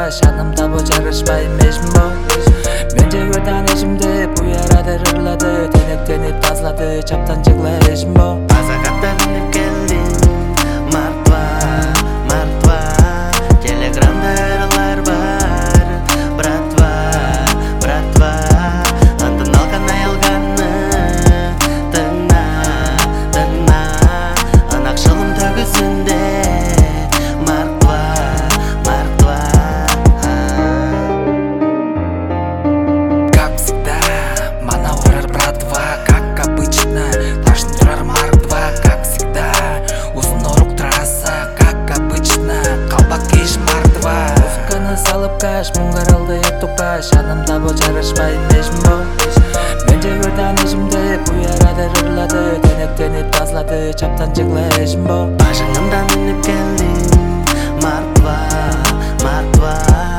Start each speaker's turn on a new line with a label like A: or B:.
A: жанымда бо жарышпай эмесмин бо мен жегөр таанышымды бу ярада ырлады тенектенип тазалады чаптан жыгыла эрешим бо
B: Таза каттанып келдим мартва мартва телеграмда ырлар бар братва братва антын алган аялганны тыңна тыңна анакшылым төгүсүндө мартва мартва
A: Как всегда, мана урар братва, как обычно, ташын турар мартва, как всегда, узун орук трасса, как обычно, калбак кийиш мартва. Музыканы салып каш, муңгаралды этукаш, жанымда бо жарышпай эмесмин бо мен жегөр таанышымды бу ярада ырлады, тенектенип тазалады, чаптан жыгыла эрешим бо
B: Башыңымдан үнүп келдим мартва мартва